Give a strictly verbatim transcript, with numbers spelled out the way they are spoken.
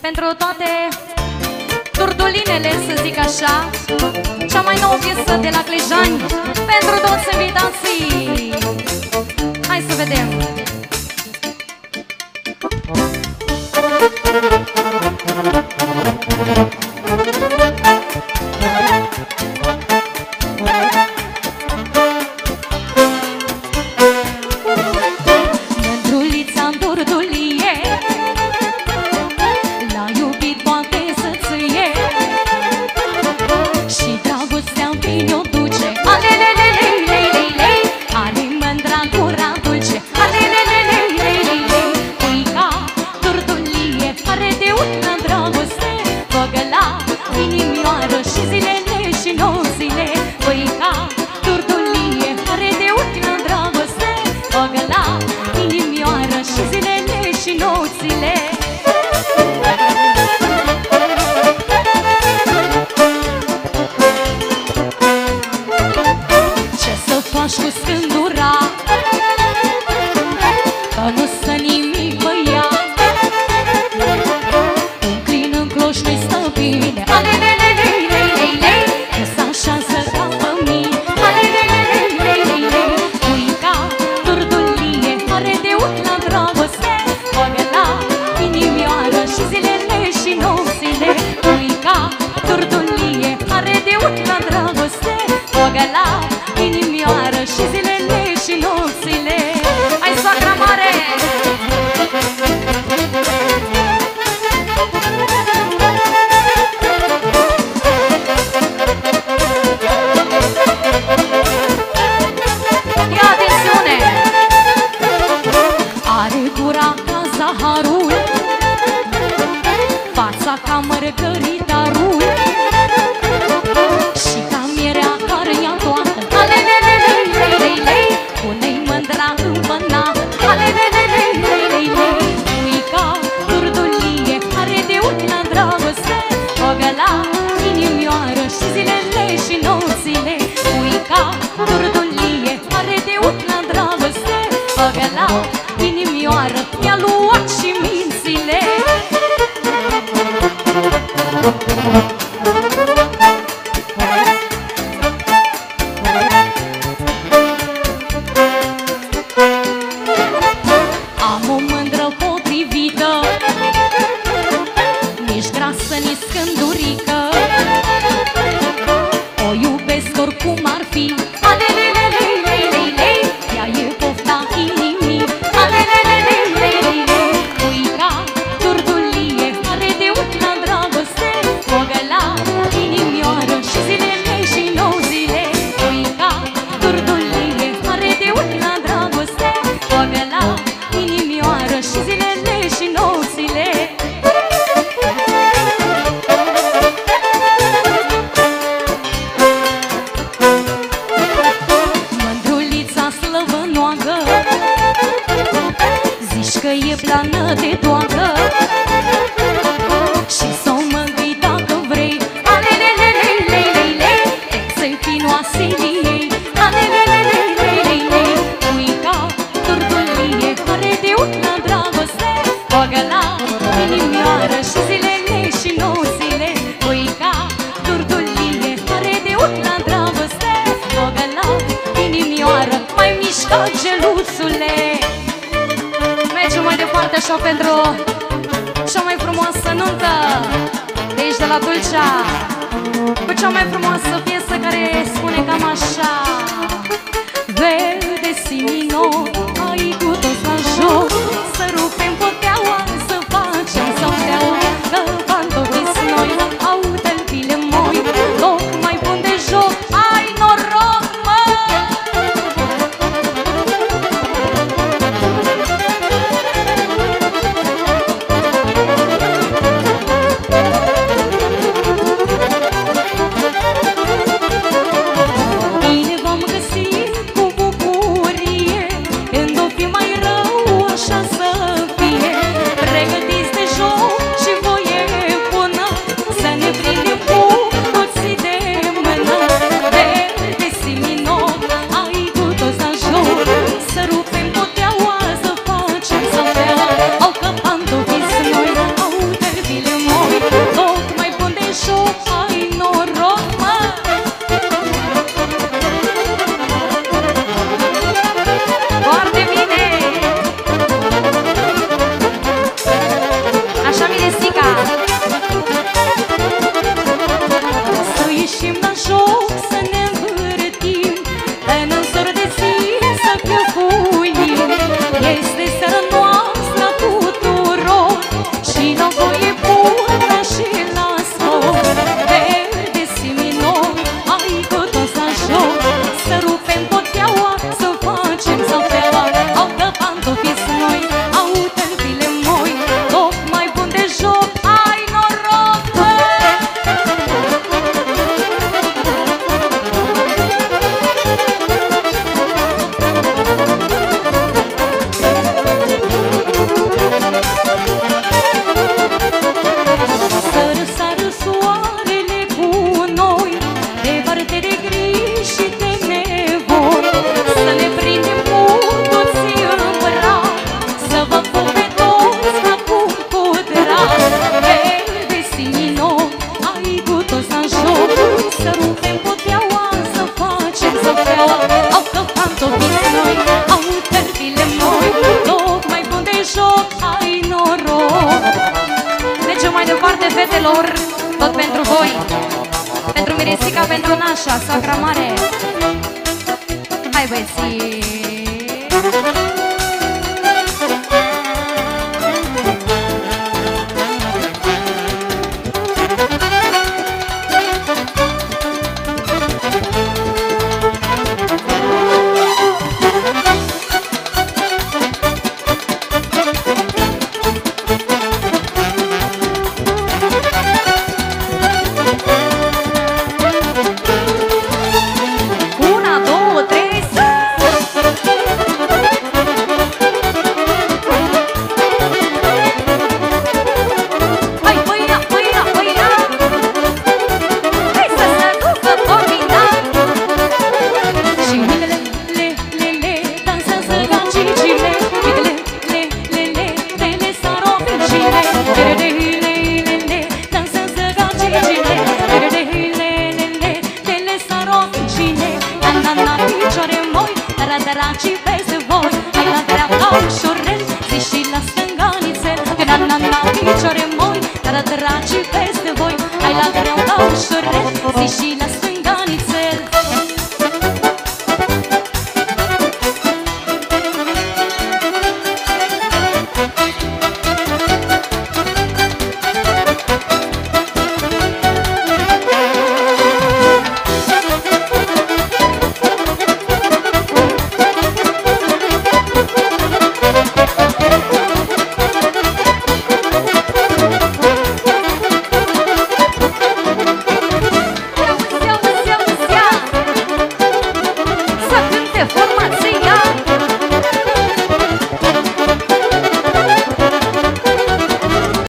Pentru toate turdulinele, să zic așa, cea mai nouă piesă de la Clejani, pentru toți invitații. Hai să vedem. Mândrulița în turdulie, l-a iubit poate să-ți iei, și dragostea bine o duce. Alelelelelelelei, are mândra gura dulce. Alelelelelelelei, uica turdulie, are de ultă dragoste. Făgăla inimioară și zilele și nopțile. Uica turdulie, are de ultă dragoste. Făgăla inimioară și zilele și nopțile. Faci cu scândura, că nu stă nimic pe ea. Un clin în cloș nu-i stă bine. Alelelelelelelei, că s-așează ca pe mine. Alelelelelelelei, uica turdulie, are de ut la dragoste. Făgăla inimioară și zilele și nopțile. Uica turdulie, are de ut la dragoste. Făgăla inimioară și zilele și nopțile. Hai, soacra mare! Ia atențiune! Are gura ca zaharul, fața ca mărgăritarul, și ca mierea care ia toată. Alelelelelelelei, pune-i mândra în mâna. Alelelelelelelei, uica turdulie, are de ultima dragoste. Făgăla inimioară și zilele și nopțile. Uica turdulie, are de ultima dragoste. Făgăla inimioară, mi-a luat și mințile. Am o mândră potrivită, nici grasă, nici scândurică. O iubesc oricum ar fi. Alelelelelelelei, ea e pofta inimii. Alelelelelelelei, uica turdulie, are de ultima dragoste. Făgăla inimioară și zilele și nopțile. Uica turdulie, are de ultima dragoste. Făgăla inimioară și zilele și nopțile. Mândrulița slăvănoagă, zici că e plană de toacă, și s-o mângâi dacă vrei. Alelelelelelelei, să-i fii noasiliei. Alelelelelelelei, uica turdulie, are de ultima dragoste. Făgăla inimioară și zilele și nopțile. Uica turdulie, are de ultima dragoste. Făgăla inimioară, mai mișcă geluțule. Mergem mai departe așa pentru cea mai frumoasă nuntă de aici de la Dulcea, cu cea mai frumoasă piesă care spune cam așa: verde simino, ai cu toți la joc, să rupem poteaua, să facem sauteaua, că pantofii noi au tălpile moi, loc mai bun de joc, ai noroc, mă! Bine v-am găsit cu bucurie, când o fi mai rău așa să fie. fetelor, tot pentru voi. Pentru Mirisica, pentru Nașa, soacra mare. Hai băieții! Dragii peste voi, hai la dreapta ușurel, zi și la stânga nițel, că na na na picioare moi, dar dragii peste